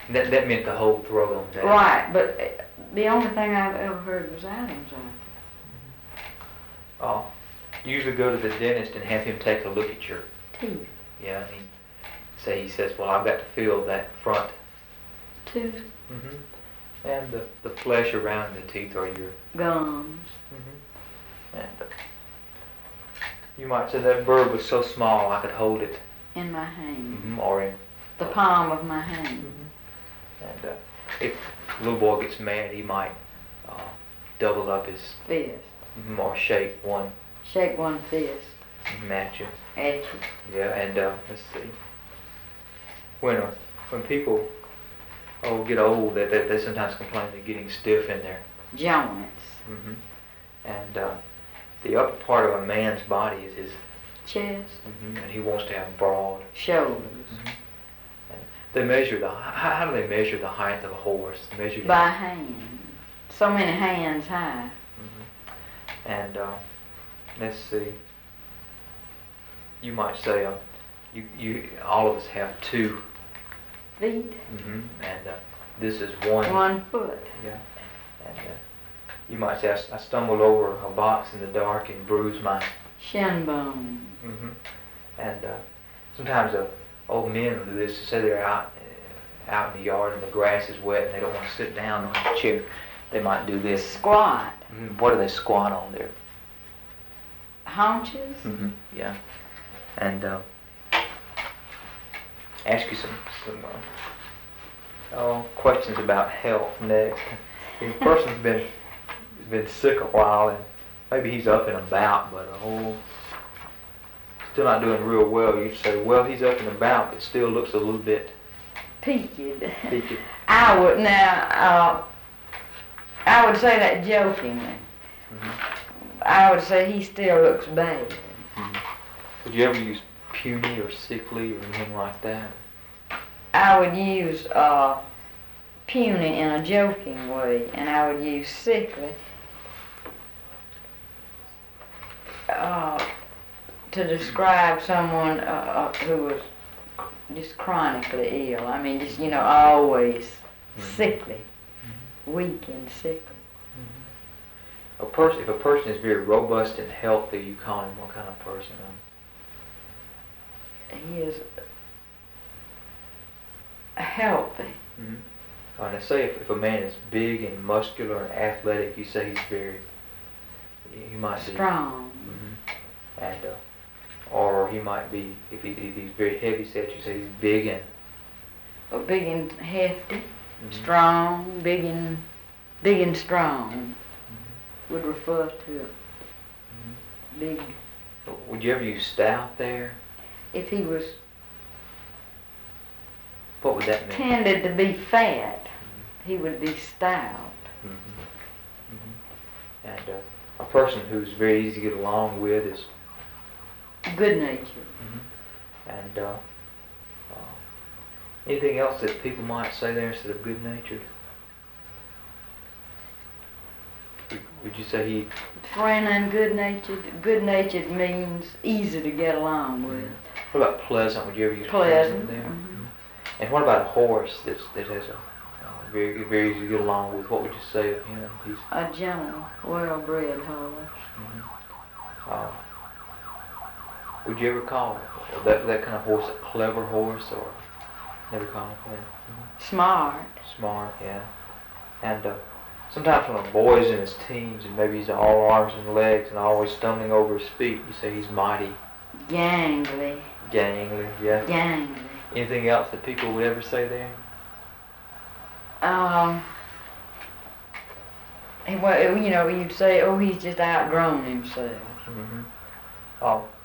That meant the whole throat on that. Right, but the only thing I've ever heard was eye anxiety. Oh, you usually go to the dentist and have him take a look at your Teeth. Yeah, he says, well, I've got to feel that front. Tooth. And the flesh around the teeth are your gums. And you might say that bird was so small I could hold it In my hand. or in the palm of my hand. And if the little boy gets mad, he might double up his fist. Or shake one fist. At you. At you. Yeah, and let's see. When people get old, they sometimes complain they're getting stiff in their joints. And the upper part of a man's body is his chest. And he wants to have broad shoulders. And they measure how do they measure the height of a horse? By hand. So many hands high. And let's see. You might say you all of us have 2 feet. And this is 1 foot. Yeah. And you might say I stumbled over a box in the dark and bruised my shin bone. And sometimes old men will do this. Say they're out in the yard and the grass is wet and they don't want to sit down on a chair. They might do this. Squat. What do they squat on there? Haunches. Yeah. And ask you some questions about health next. The person's been sick a while and maybe he's up and about, but still not doing real well. You say, well, he's up and about, but still looks a little bit peaked. I would say that jokingly. I would say he still looks bad. Would you ever use puny or sickly or anything like that? I would use puny in a joking way, and I would use sickly to describe someone who was just chronically ill. I mean, just, always sickly, weak and sickly. If a person is very robust and healthy, you call him what kind of person? He is healthy. And I say if a man is big and muscular and athletic, you say he might be strong. And or he might be if he's very heavy set, you say he's big and big and hefty, strong, big and strong. Would refer to it. Big. Would you ever use stout there? If he was what would that mean? Tended to be fat, he would be stout. And a person who's very easy to get along with is good-natured. And anything else that people might say there instead of good-natured? Would you say he... Friendly and good-natured. Good-natured means easy to get along with. What about pleasant? Would you ever use pleasant there? And what about a horse that has a very, very easy to get along with? What would you say of him? He's a gentle, well-bred horse. Would you ever call that kind of horse a clever horse, or never call it that? Smart, yeah. And sometimes when a boy's in his teens and maybe he's all arms and legs and always stumbling over his feet, you say he's mighty gangly. Gangly, yeah. Gangly. Anything else that people would ever say there? You'd say, he's just outgrown himself.